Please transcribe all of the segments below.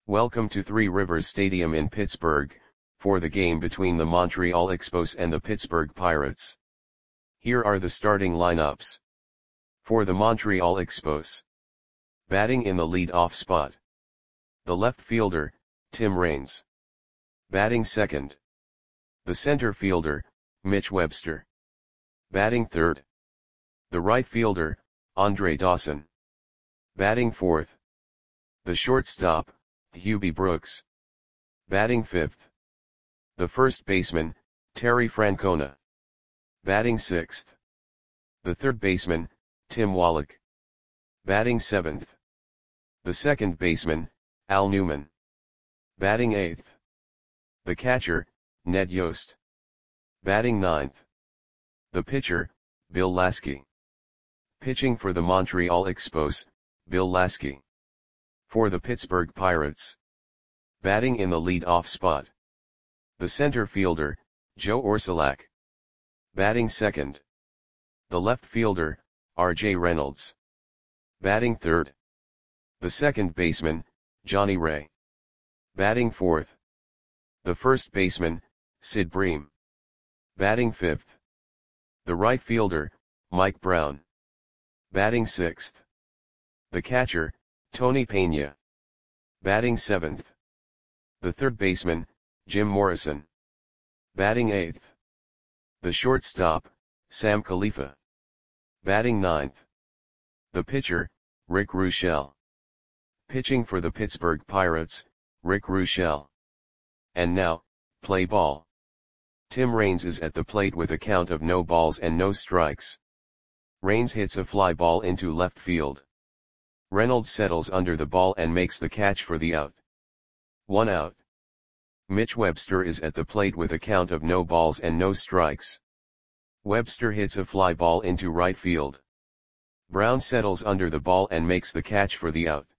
Welcome to Three Rivers Stadium in Pittsburgh, for the game between the Montreal Expos and the Pittsburgh Pirates. Here are the starting lineups. For the Montreal Expos. Batting in the lead-off spot. The left fielder, Tim Raines. Batting second. The center fielder, Mitch Webster. Batting third. The right fielder, Andre Dawson. Batting fourth. The shortstop, Hubie Brooks. Batting fifth. The first baseman, Terry Francona. Batting sixth. The third baseman, Tim Wallach. Batting seventh. The second baseman, Al Newman. Batting eighth. The catcher, Ned Yost. Batting ninth. The pitcher, Bill Lasky. Pitching for the Montreal Expos, Bill Lasky. For the Pittsburgh Pirates. Batting in the lead-off spot. The center fielder, Joe Orsulak. Batting second. The left fielder, R.J. Reynolds. Batting third. The second baseman, Johnny Ray. Batting fourth. The first baseman, Sid Bream. Batting fifth. The right fielder, Mike Brown. Batting sixth. The catcher, Tony Pena. Batting seventh. The third baseman, Jim Morrison. Batting eighth. The shortstop, Sam Khalifa. Batting ninth. The pitcher, Rick Ruchel. Pitching for the Pittsburgh Pirates, Rick Ruchel. And now, play ball. Tim Raines is at the plate with a count of no balls and no strikes. Raines hits a fly ball into left field. Reynolds settles under the ball and makes the catch for the out. 1 out. Mitch Webster is at the plate with a count of no balls and no strikes. Webster hits a fly ball into right field. Brown settles under the ball and makes the catch for the out.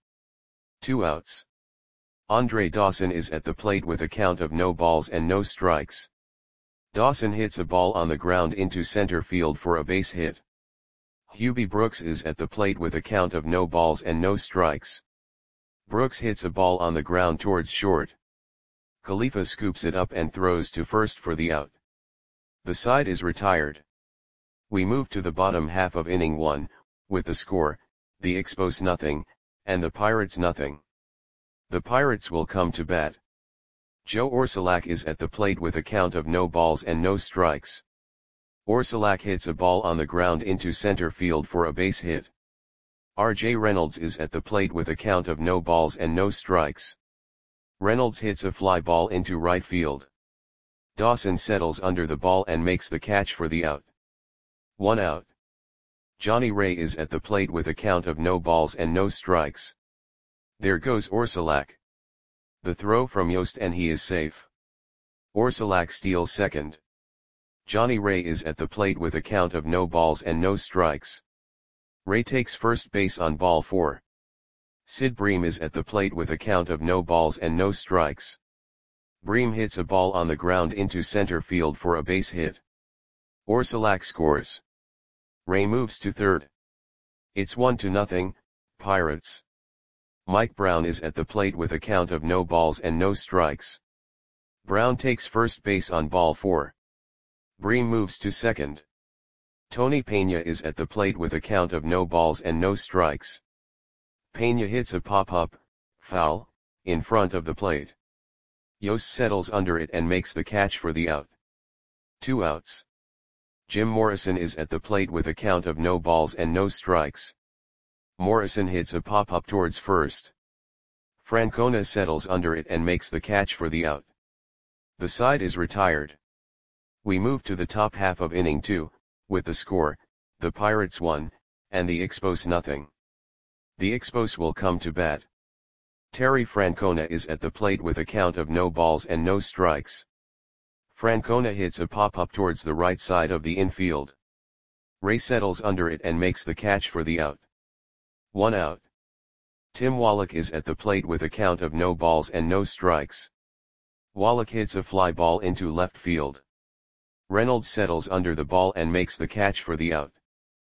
2 outs. Andre Dawson is at the plate with a count of no balls and no strikes. Dawson hits a ball on the ground into center field for a base hit. Hubie Brooks is at the plate with a count of no balls and no strikes. Brooks hits a ball on the ground towards short. Khalifa scoops it up and throws to first for the out. The side is retired. We move to the bottom half of inning 1, with the score, the Expos nothing, and the Pirates nothing. The Pirates will come to bat. Joe Orsulak is at the plate with a count of no balls and no strikes. Orsulak hits a ball on the ground into center field for a base hit. R.J. Reynolds is at the plate with a count of no balls and no strikes. Reynolds hits a fly ball into right field. Dawson settles under the ball and makes the catch for the out. 1 out. Johnny Ray is at the plate with a count of no balls and no strikes. There goes Orsulak. The throw from Yost and he is safe. Orsulak steals second. Johnny Ray is at the plate with a count of no balls and no strikes. Ray takes first base on ball 4. Sid Bream is at the plate with a count of no balls and no strikes. Bream hits a ball on the ground into center field for a base hit. Orsulak scores. Ray moves to third. It's 1-0, Pirates. Mike Brown is at the plate with a count of no balls and no strikes. Brown takes first base on ball 4. Bream moves to second. Tony Pena is at the plate with a count of no balls and no strikes. Pena hits a pop-up, foul, in front of the plate. Yost settles under it and makes the catch for the out. 2 outs. Jim Morrison is at the plate with a count of no balls and no strikes. Morrison hits a pop-up towards first. Francona settles under it and makes the catch for the out. The side is retired. We move to the top half of inning 2, with the score, the Pirates 1, and the Expos nothing. The Expos will come to bat. Terry Francona is at the plate with a count of no balls and no strikes. Francona hits a pop-up towards the right side of the infield. Ray settles under it and makes the catch for the out. 1 out. Tim Wallach is at the plate with a count of no balls and no strikes. Wallach hits a fly ball into left field. Reynolds settles under the ball and makes the catch for the out.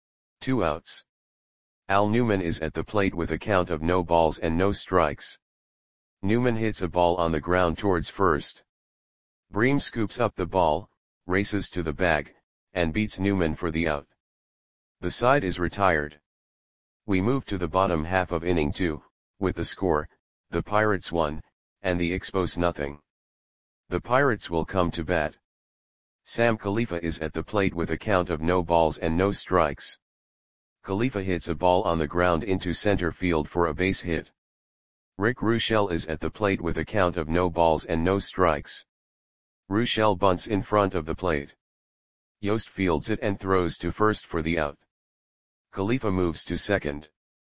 2 outs. Al Newman is at the plate with a count of no balls and no strikes. Newman hits a ball on the ground towards first. Bream scoops up the ball, races to the bag, and beats Newman for the out. The side is retired. We move to the bottom half of inning 2, with the score, the Pirates 1, and the Expos nothing. The Pirates will come to bat. Sam Khalifa is at the plate with a count of no balls and no strikes. Khalifa hits a ball on the ground into center field for a base hit. Rick Ruschel is at the plate with a count of no balls and no strikes. Ruschel bunts in front of the plate. Yost fields it and throws to first for the out. Khalifa moves to second.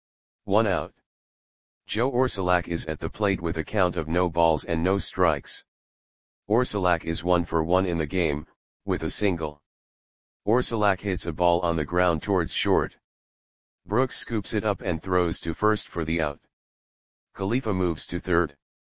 1 out. Joe Orsulak is at the plate with a count of no balls and no strikes. Orsulak is 1 for 1 in the game, with a single. Orsulak hits a ball on the ground towards short. Brooks scoops it up and throws to first for the out. Khalifa moves to third.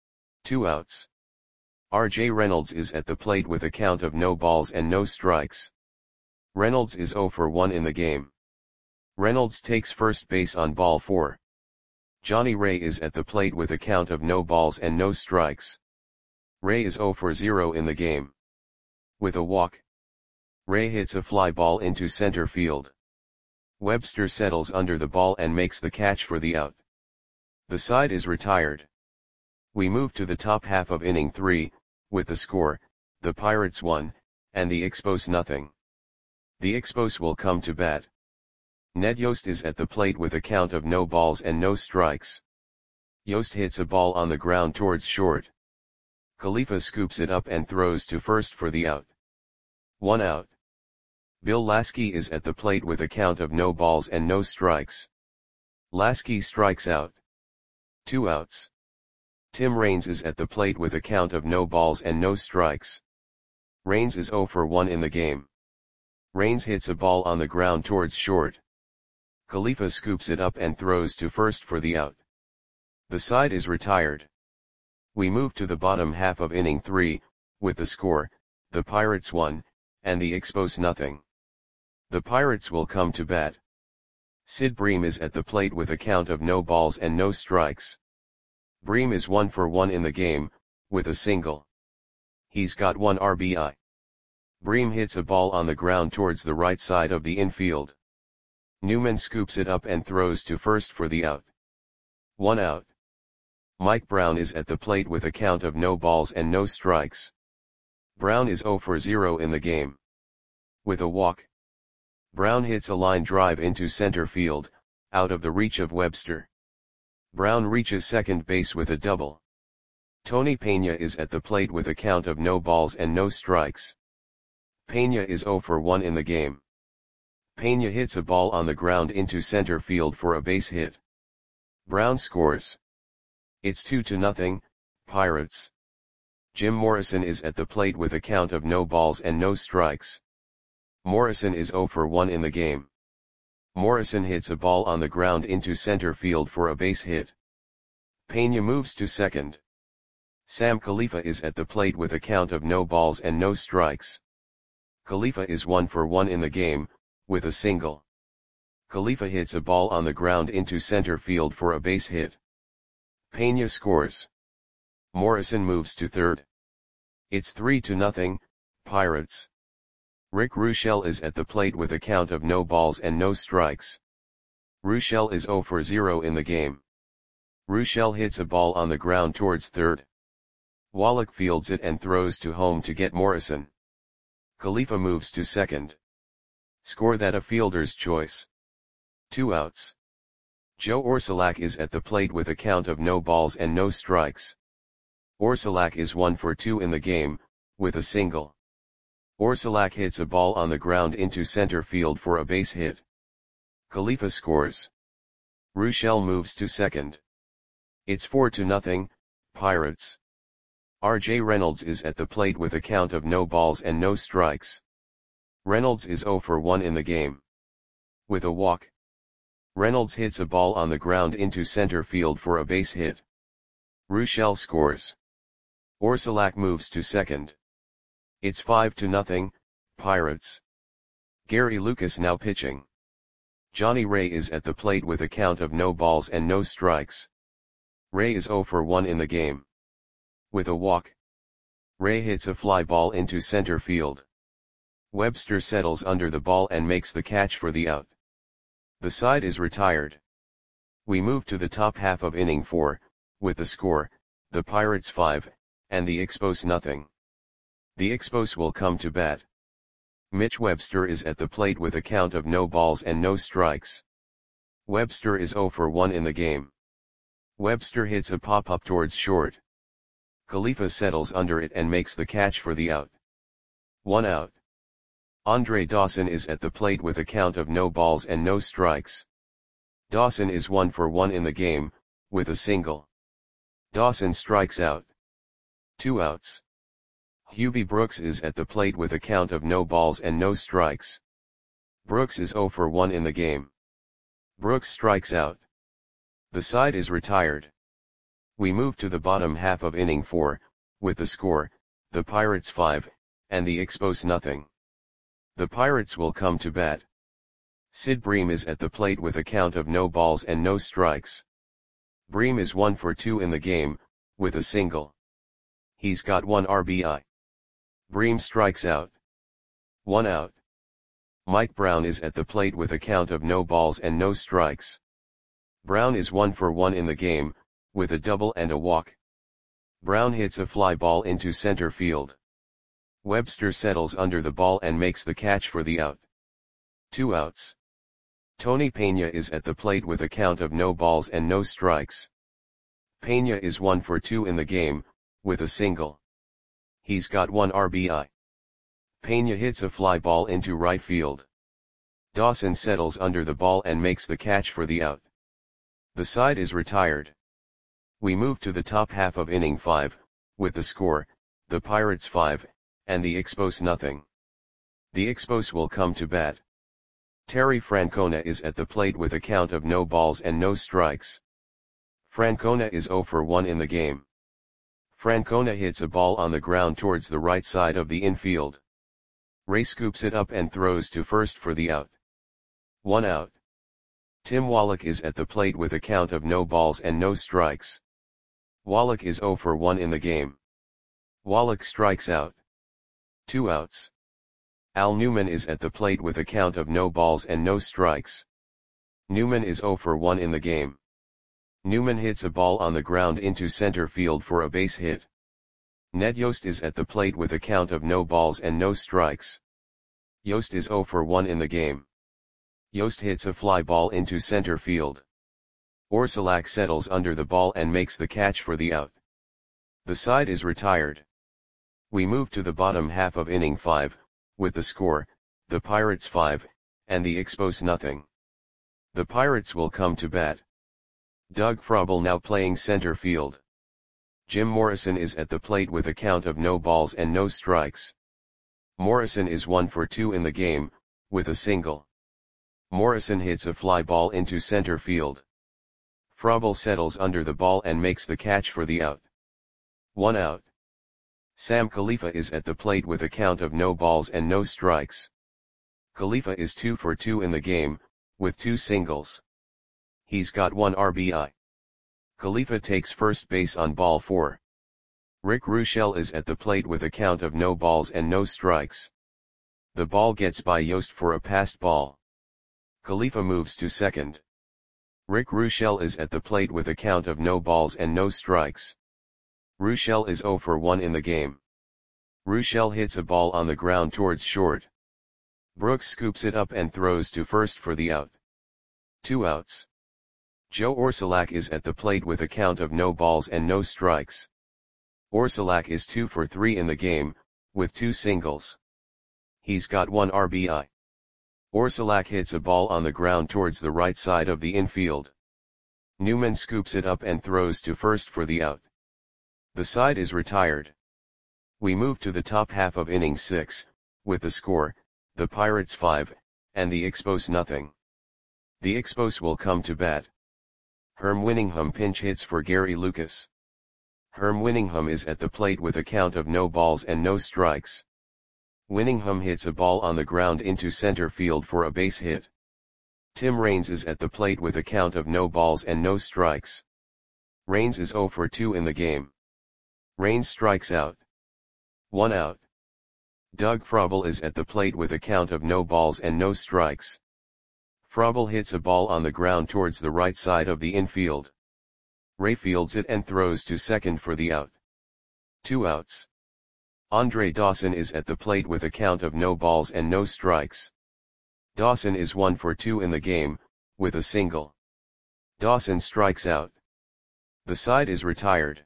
2 outs. R.J. Reynolds is at the plate with a count of no balls and no strikes. Reynolds is 0 for 1 in the game. Reynolds takes first base on ball 4. Johnny Ray is at the plate with a count of no balls and no strikes. Ray is 0 for 0 in the game. With a walk, Ray hits a fly ball into center field. Webster settles under the ball and makes the catch for the out. The side is retired. We move to the top half of inning 3, with the score, the Pirates 1, and the Expos nothing. The Expos will come to bat. Ned Yost is at the plate with a count of no balls and no strikes. Yost hits a ball on the ground towards short. Khalifa scoops it up and throws to first for the out. 1 out. Bill Lasky is at the plate with a count of no balls and no strikes. Lasky strikes out. 2 outs. Tim Raines is at the plate with a count of no balls and no strikes. Raines is 0 for 1 in the game. Raines hits a ball on the ground towards short. Khalifa scoops it up and throws to first for the out. The side is retired. We move to the bottom half of inning 3, with the score, the Pirates 1, and the Expos nothing. The Pirates will come to bat. Sid Bream is at the plate with a count of no balls and no strikes. Bream is 1 for 1 in the game, with a single. He's got 1 RBI. Bream hits a ball on the ground towards the right side of the infield. Newman scoops it up and throws to first for the out. 1 out. Mike Brown is at the plate with a count of no balls and no strikes. Brown is 0 for 0 in the game. With a walk, Brown hits a line drive into center field, out of the reach of Webster. Brown reaches second base with a double. Tony Pena is at the plate with a count of no balls and no strikes. Pena is 0 for 1 in the game. Pena hits a ball on the ground into center field for a base hit. Brown scores. It's 2-0, Pirates. Jim Morrison is at the plate with a count of no balls and no strikes. Morrison is 0 for 1 in the game. Morrison hits a ball on the ground into center field for a base hit. Pena moves to second. Sam Khalifa is at the plate with a count of no balls and no strikes. Khalifa is 1 for 1 in the game, with a single. Khalifa hits a ball on the ground into center field for a base hit. Pena scores. Morrison moves to third. It's 3-0, Pirates. Rick Ruschel is at the plate with a count of no balls and no strikes. Ruschel is 0 for 0 in the game. Ruschel hits a ball on the ground towards third. Wallach fields it and throws to home to get Morrison. Khalifa moves to second. Score that a fielder's choice. 2 outs. Joe Orsulak is at the plate with a count of no balls and no strikes. Orsulak is 1 for 2 in the game, with a single. Orsulak hits a ball on the ground into center field for a base hit. Khalifa scores. Ruschel moves to second. It's 4-0, Pirates. R.J. Reynolds is at the plate with a count of no balls and no strikes. Reynolds is 0 for 1 in the game. With a walk, Reynolds hits a ball on the ground into center field for a base hit. Ruschel scores. Orsulak moves to second. It's 5-0, Pirates. Gary Lucas now pitching. Johnny Ray is at the plate with a count of no balls and no strikes. Ray is 0 for 1 in the game. With a walk, Ray hits a fly ball into center field. Webster settles under the ball and makes the catch for the out. The side is retired. We move to the top half of inning 4, with the score, the Pirates 5, and the Expos nothing. The Expos will come to bat. Mitch Webster is at the plate with a count of no balls and no strikes. Webster is 0 for 1 in the game. Webster hits a pop-up towards short. Khalifa settles under it and makes the catch for the out. 1 out. Andre Dawson is at the plate with a count of no balls and no strikes. Dawson is 1 for 1 in the game, with a single. Dawson strikes out. 2 outs. Hubie Brooks is at the plate with a count of no balls and no strikes. Brooks is 0 for 1 in the game. Brooks strikes out. The side is retired. We move to the bottom half of inning 4, with the score, the Pirates 5, and the Expos nothing. The Pirates will come to bat. Sid Bream is at the plate with a count of no balls and no strikes. Bream is 1 for 2 in the game, with a single. He's got 1 RBI. Bream strikes out. 1 out. Mike Brown is at the plate with a count of no balls and no strikes. Brown is 1 for 1 in the game, with a double and a walk. Brown hits a fly ball into center field. Webster settles under the ball and makes the catch for the out. 2 outs. Tony Pena is at the plate with a count of no balls and no strikes. Pena is 1 for 2 in the game, with a single. He's got 1 RBI. Pena hits a fly ball into right field. Dawson settles under the ball and makes the catch for the out. The side is retired. We move to the top half of inning 5, with the score, the Pirates 5, and the Expos nothing. The Expos will come to bat. Terry Francona is at the plate with a count of no balls and no strikes. Francona is 0 for 1 in the game. Francona hits a ball on the ground towards the right side of the infield. Ray scoops it up and throws to first for the out. 1 out. Tim Wallach is at the plate with a count of no balls and no strikes. Wallach is 0 for 1 in the game. Wallach strikes out. 2 outs. Al Newman is at the plate with a count of no balls and no strikes. Newman is 0 for 1 in the game. Newman hits a ball on the ground into center field for a base hit. Ned Yost is at the plate with a count of no balls and no strikes. Yost is 0 for 1 in the game. Yost hits a fly ball into center field. Orsulak settles under the ball and makes the catch for the out. The side is retired. We move to the bottom half of inning 5, with the score, the Pirates 5, and the Expos nothing. The Pirates will come to bat. Doug Frobel now playing center field. Jim Morrison is at the plate with a count of no balls and no strikes. Morrison is 1 for 2 in the game, with a single. Morrison hits a fly ball into center field. Frobel settles under the ball and makes the catch for the out. 1 out. Sam Khalifa is at the plate with a count of no balls and no strikes. Khalifa is 2 for 2 in the game, with 2 singles. He's got 1 RBI. Khalifa takes first base on ball 4. Rick Ruschel is at the plate with a count of no balls and no strikes. The ball gets by Yost for a passed ball. Khalifa moves to second. Rick Ruschel is at the plate with a count of no balls and no strikes. Ruschel is 0 for 1 in the game. Ruschel hits a ball on the ground towards short. Brooks scoops it up and throws to first for the out. 2 outs. Joe Orsulak is at the plate with a count of no balls and no strikes. Orsulak is 2 for 3 in the game, with 2 singles. He's got 1 RBI. Orsulak hits a ball on the ground towards the right side of the infield. Newman scoops it up and throws to first for the out. The side is retired. We move to the top half of inning 6, with the score, the Pirates 5, and the Expos nothing. The Expos will come to bat. Herm Winningham pinch hits for Gary Lucas. Herm Winningham is at the plate with a count of no balls and no strikes. Winningham hits a ball on the ground into center field for a base hit. Tim Raines is at the plate with a count of no balls and no strikes. Rains is 0 for 2 in the game. Rains strikes out. 1 out. Doug Frobel is at the plate with a count of no balls and no strikes. Frobel hits a ball on the ground towards the right side of the infield. Ray fields it and throws to second for the out. 2 outs. Andre Dawson is at the plate with a count of no balls and no strikes. Dawson is 1 for 2 in the game, with a single. Dawson strikes out. The side is retired.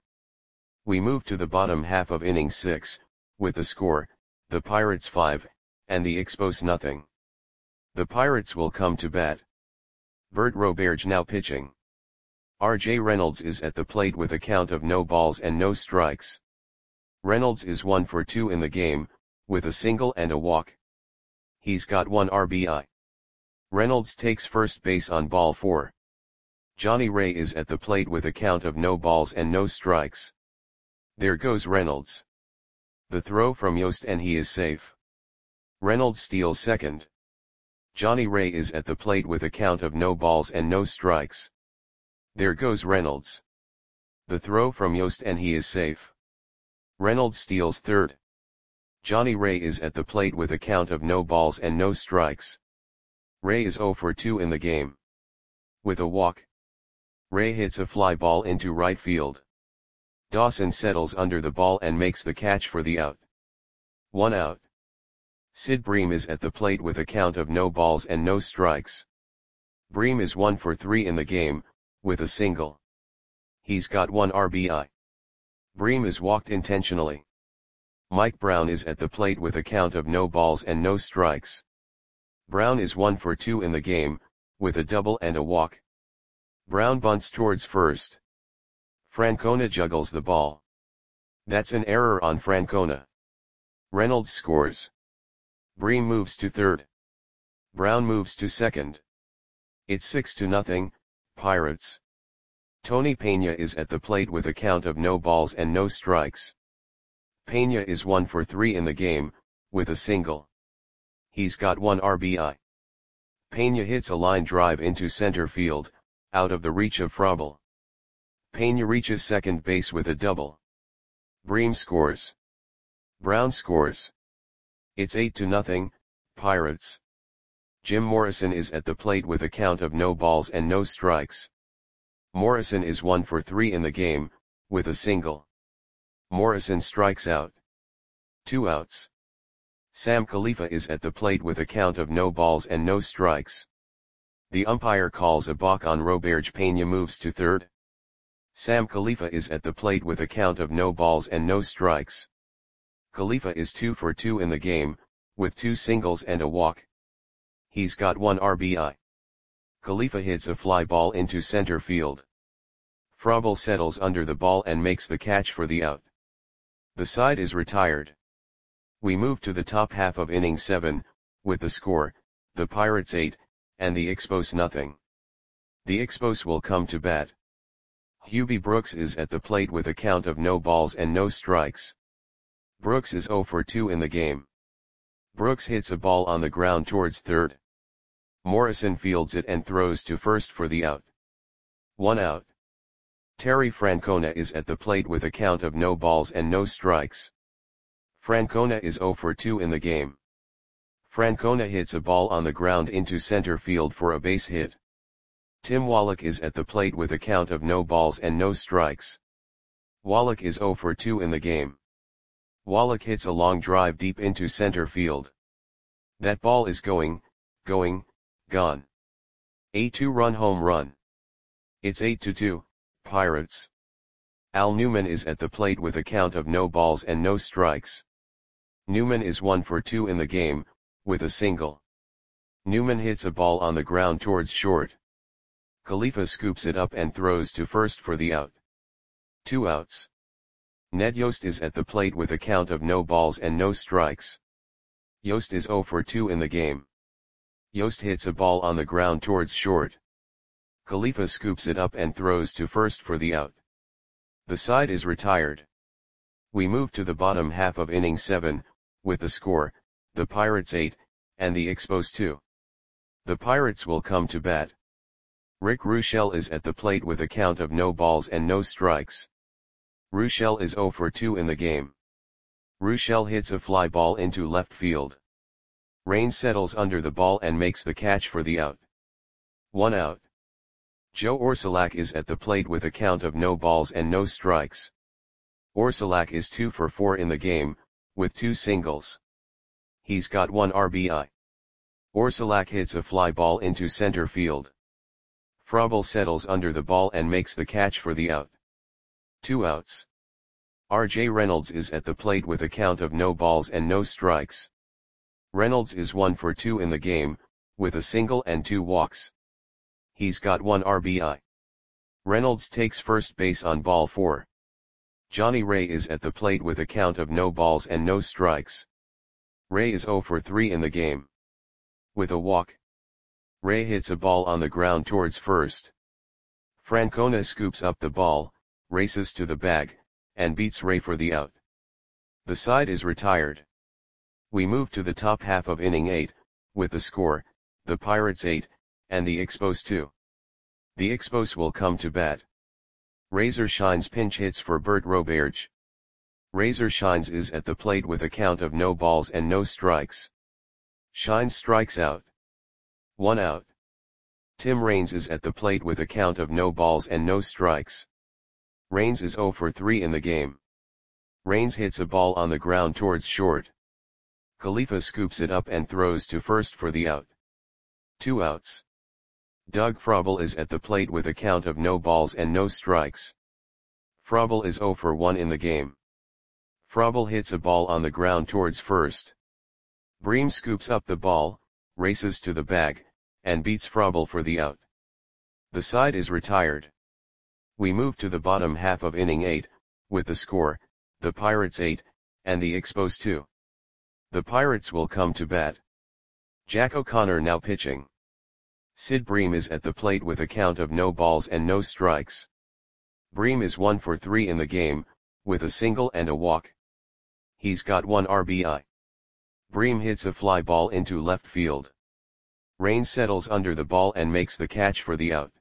We move to the bottom half of inning 6, with the score, the Pirates 5, and the Expos nothing. The Pirates will come to bat. Bert Roberge now pitching. R.J. Reynolds is at the plate with a count of no balls and no strikes. Reynolds is 1 for 2 in the game, with a single and a walk. He's got 1 RBI. Reynolds takes first base on ball 4. Johnny Ray is at the plate with a count of no balls and no strikes. There goes Reynolds. The throw from Yost and he is safe. Reynolds steals second. Johnny Ray is at the plate with a count of no balls and no strikes. There goes Reynolds. The throw from Yost and he is safe. Reynolds steals third. Johnny Ray is at the plate with a count of no balls and no strikes. Ray is 0 for 2 in the game. With a walk. Ray hits a fly ball into right field. Dawson settles under the ball and makes the catch for the out. 1 out. Sid Bream is at the plate with a count of no balls and no strikes. Bream is 1 for 3 in the game, with a single. He's got 1 RBI. Bream is walked intentionally. Mike Brown is at the plate with a count of no balls and no strikes. Brown is 1 for 2 in the game, with a double and a walk. Brown bunts towards first. Francona juggles the ball. That's an error on Francona. Reynolds scores. Bream moves to third. Brown moves to second. It's 6-0, Pirates. Tony Peña is at the plate with a count of no balls and no strikes. Peña is 1 for 3 in the game, with a single. He's got 1 RBI. Peña hits a line drive into center field, out of the reach of Frobel. Peña reaches second base with a double. Bream scores. Brown scores. It's 8-0, Pirates. Jim Morrison is at the plate with a count of no balls and no strikes. Morrison is 1 for 3 in the game, with a single. Morrison strikes out. 2 outs. Sam Khalifa is at the plate with a count of no balls and no strikes. The umpire calls a balk on Roberge. Peña moves to third. Sam Khalifa is at the plate with a count of no balls and no strikes. Khalifa is 2 for 2 in the game, with 2 singles and a walk. He's got 1 RBI. Khalifa hits a fly ball into center field. Frobel settles under the ball and makes the catch for the out. The side is retired. We move to the top half of inning 7, with the score, the Pirates 8, and the Expos nothing. The Expos will come to bat. Hubie Brooks is at the plate with a count of no balls and no strikes. Brooks is 0 for 2 in the game. Brooks hits a ball on the ground towards third. Morrison fields it and throws to first for the out. 1 out. Terry Francona is at the plate with a count of no balls and no strikes. Francona is 0 for 2 in the game. Francona hits a ball on the ground into center field for a base hit. Tim Wallach is at the plate with a count of no balls and no strikes. Wallach is 0 for 2 in the game. Wallach hits a long drive deep into center field. That ball is gone. A 2-run home run. It's 8-2, Pirates. Al Newman is at the plate with a count of no balls and no strikes. Newman is 1 for 2 in the game, with a single. Newman hits a ball on the ground towards short. Khalifa scoops it up and throws to first for the out. 2 outs. Ned Yost is at the plate with a count of no balls and no strikes. Yost is 0 for 2 in the game. Yost hits a ball on the ground towards short. Khalifa scoops it up and throws to first for the out. The side is retired. We move to the bottom half of inning 7, with the score, the Pirates 8, and the Expos 2. The Pirates will come to bat. Rick Roushel is at the plate with a count of no balls and no strikes. Roushel is 0 for 2 in the game. Roushel hits a fly ball into left field. Raines settles under the ball and makes the catch for the out. 1 out. Joe Orsulak is at the plate with a count of no balls and no strikes. Orsulak is 2 for 4 in the game, with 2 singles. He's got 1 RBI. Orsulak hits a fly ball into center field. Frobel settles under the ball and makes the catch for the out. 2 outs. R.J. Reynolds is at the plate with a count of no balls and no strikes. Reynolds is 1 for 2 in the game, with a single and 2 walks. He's got 1 RBI. Reynolds takes first base on ball 4. Johnny Ray is at the plate with a count of no balls and no strikes. Ray is 0 for 3 in the game. With a walk, Ray hits a ball on the ground towards first. Francona scoops up the ball, races to the bag, and beats Ray for the out. The side is retired. We move to the top half of inning 8, with the score, the Pirates 8, and the Expos 2. The Expos will come to bat. Razor Shines pinch hits for Bert Roberge. Razor Shines is at the plate with a count of no balls and no strikes. Shines strikes out. 1 out. Tim Raines is at the plate with a count of no balls and no strikes. Raines is 0 for 3 in the game. Raines hits a ball on the ground towards short. Khalifa scoops it up and throws to first for the out. 2 outs. Doug Frobel is at the plate with a count of no balls and no strikes. Frobel is 0 for 1 in the game. Frobel hits a ball on the ground towards first. Bream scoops up the ball, races to the bag, and beats Frobel for the out. The side is retired. We move to the bottom half of inning 8, with the score, the Pirates 8, and the Expos 2. The Pirates will come to bat. Jack O'Connor now pitching. Sid Bream is at the plate with a count of no balls and no strikes. Bream is 1 for 3 in the game, with a single and a walk. He's got 1 RBI. Bream hits a fly ball into left field. Raines settles under the ball and makes the catch for the out.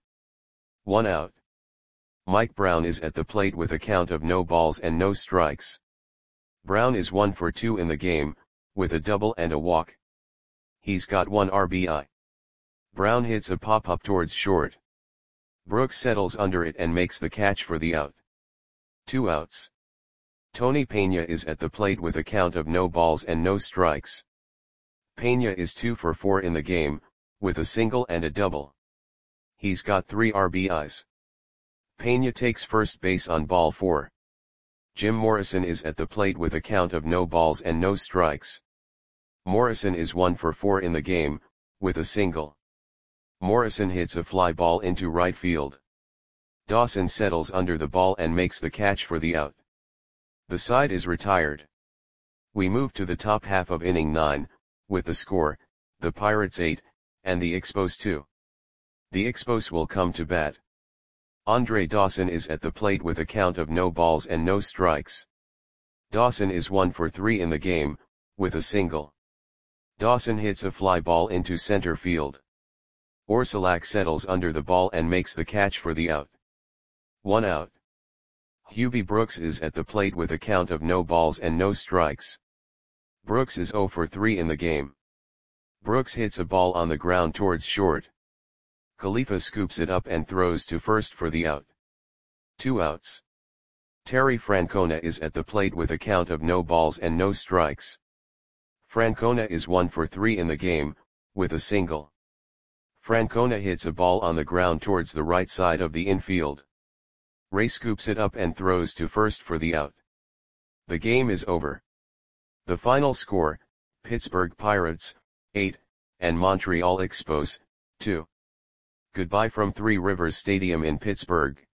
1 out. Mike Brown is at the plate with a count of no balls and no strikes. Brown is 1 for 2 in the game, with a double and a walk. He's got 1 RBI. Brown hits a pop-up towards short. Brooks settles under it and makes the catch for the out. 2 outs. Tony Pena is at the plate with a count of no balls and no strikes. Pena is 2 for 4 in the game, with a single and a double. He's got 3 RBIs. Pena takes first base on ball 4. Jim Morrison is at the plate with a count of no balls and no strikes. Morrison is 1 for 4 in the game, with a single. Morrison hits a fly ball into right field. Dawson settles under the ball and makes the catch for the out. The side is retired. We move to the top half of inning 9, with the score, the Pirates 8, and the Expos 2. The Expos will come to bat. Andre Dawson is at the plate with a count of no balls and no strikes. Dawson is 1 for 3 in the game, with a single. Dawson hits a fly ball into center field. Orsulak settles under the ball and makes the catch for the out. 1 out. Hubie Brooks is at the plate with a count of no balls and no strikes. Brooks is 0 for 3 in the game. Brooks hits a ball on the ground towards short. Khalifa scoops it up and throws to first for the out. 2 outs. Terry Francona is at the plate with a count of no balls and no strikes. Francona is 1 for 3 in the game, with a single. Francona hits a ball on the ground towards the right side of the infield. Ray scoops it up and throws to first for the out. The game is over. The final score, Pittsburgh Pirates, 8, and Montreal Expos, 2. Goodbye from Three Rivers Stadium in Pittsburgh.